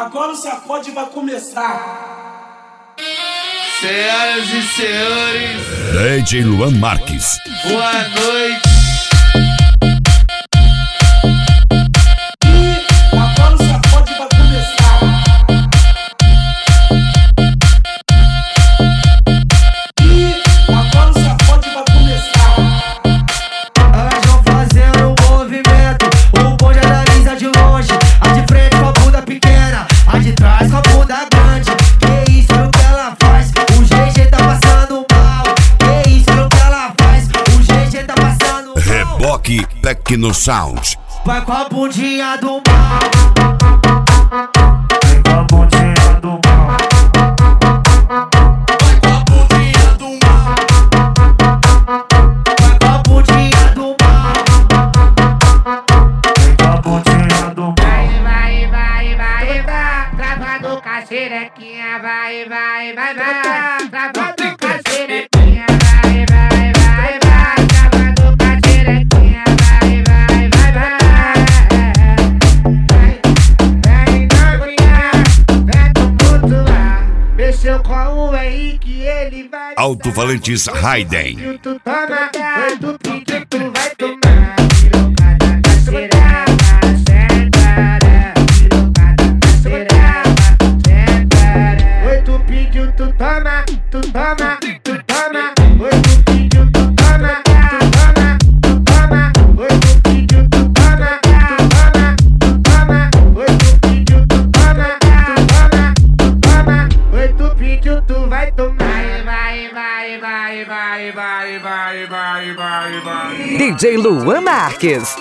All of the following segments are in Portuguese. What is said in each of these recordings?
Agora o sacode vai começar. Senhoras e senhores, DJ Luan Marques. Boa noite. Agora o sacode vai começar. Agora o sacode vai começar. Elas vão fazendo um movimento, o bonde analisa de longe. A de frente com a bunda pequena, a de trás com a bunda grande. Que isso é o que ela faz, o GG tá passando mal. Que isso é o que ela faz, o GG tá passando mal. Reboque Tecno Sound. Vai com a bundinha do mal. Vem com a bundinha do mal. Vai com a bundinha do mal. Vai com a bundinha do mal. Vem com a bundinha do mal. Vai, travando com a xerequinha, vai, travando com a xerequinha, vai, travando com a xerequinha, vai, vem novinha, vem tumultuar, mexeu com o Henrique, ele vai Alto Valentis Raiden. tu toma, vai tu pediu, tu vai tomar, virou cada caceirada, sentada, virou cada caceirada, sentada. Oi, tu pediu, tu toma, tu toma, tu toma. Oi, tu pediu, tu toma, tu toma, tu toma. Oi, tu pediu, tu toma, tu toma, tu toma. Oi, tu pediu, tu toma, tu toma, tu toma. Oi, tu pediu, tu vai tomar. Vai. DJ Luan Marques.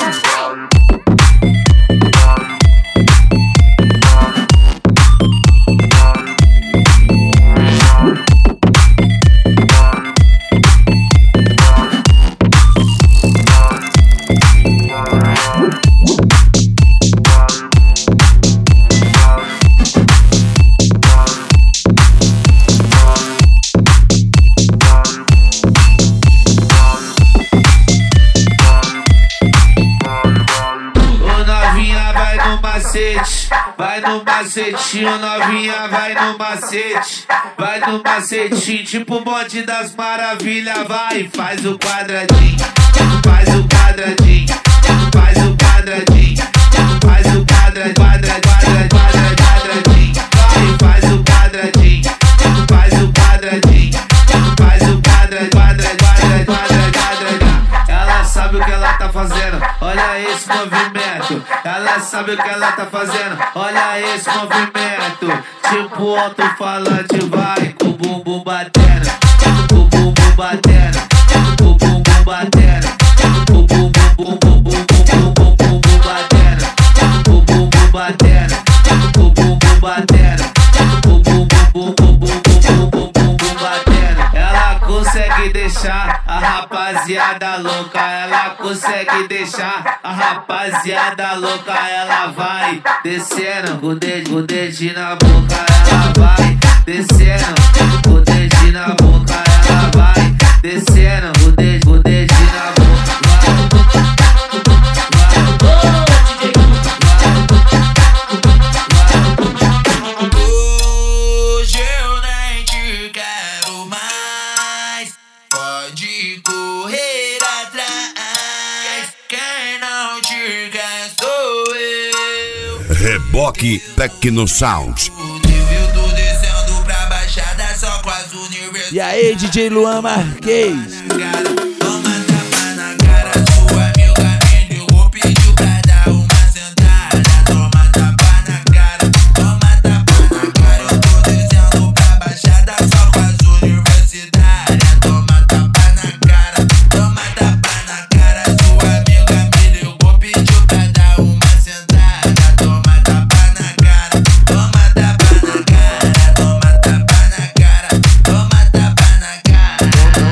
Vai no macetinho, novinha, vai no macete. Vai no macetinho, tipo bonde das maravilhas. Vai, faz o quadradinho, faz o quadradinho, faz o quadradinho, faz o quadradinho, quadradinho. Vai, faz o quadradinho, faz o quadradinho, faz o quadradinho. Ela sabe o que ela tá fazendo, olha esse movimento. Ela sabe o que ela tá fazendo, olha esse movimento. Tipo alto-falante, vai com o bumbum batendo, com o bumbum batendo, com o bumbum batendo, com o bumbum batendo, com o bumbum batendo, com o bumbum batendo, com o bumbum batendo. Ela consegue deixar a rapaziada louca, ela consegue deixar a rapaziada louca. Ela vai descendo com o dedinho na boca, ela vai descendo com o dedinho na boca, ela vai descendo com o dedinho na boca. Hoje eu nem te quero mais, pode correr atrás, quem não te quer sou eu. Reboque Tecno Sound. O nível tô descendo pra baixada só com as universidades. E aí, DJ Luan Marques? Toma tapa na cara, sua amiga me ligou, pediu pra dar uma sentada. Toma tapa na cara, toma tapa na cara. Eu tô descendo pra baixada só com as universitárias. Toma tapa na cara, toma tapa na cara. Sua amiga me ligou, pediu pra dar uma sentada. Toma tapa na cara, toma tapa na cara. Toma tapa na cara, toma tapa na cara.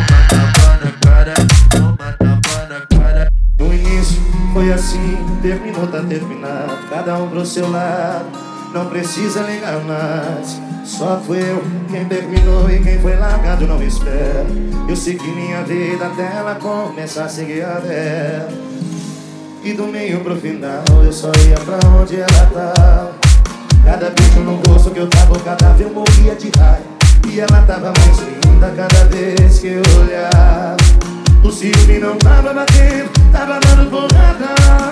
No início foi assim, terminou, tá terminado. Cada um pro seu lado, não precisa ligar mais. Só fui eu quem terminou e quem foi largado não espera. Eu segui minha vida até ela começar a seguir a dela. E do meio pro final eu só ia pra onde ela tava. Cada beijo no rosto que eu tava eu morria de raiva. E ela tava mais linda cada vez que eu olhava. O ciúme não tava batendo, tava dando porrada.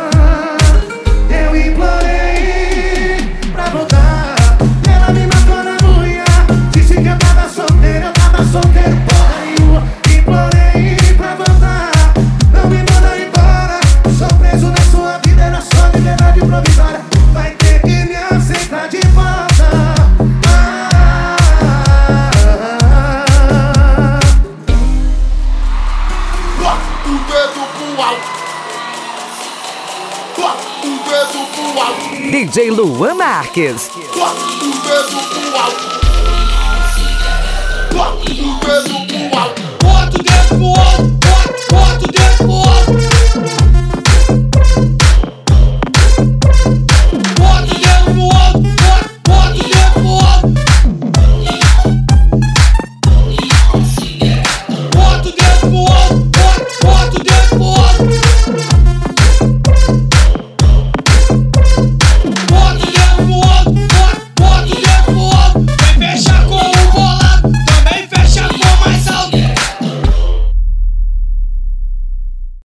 Eu implorei pra voltar, ela me matou na unha. Disse que eu tava solteiro porra nenhuma. Implorei pra voltar, não me manda embora. Sou preso na sua vida, era só liberdade provisória. Vai ter que me aceitar de volta. O dedo pro alto. O dedo pro alto. DJ Luan Marques. O dedo pro alto. O dedo pro alto. Bota o dedo pro alto, bota o dedo pro alto.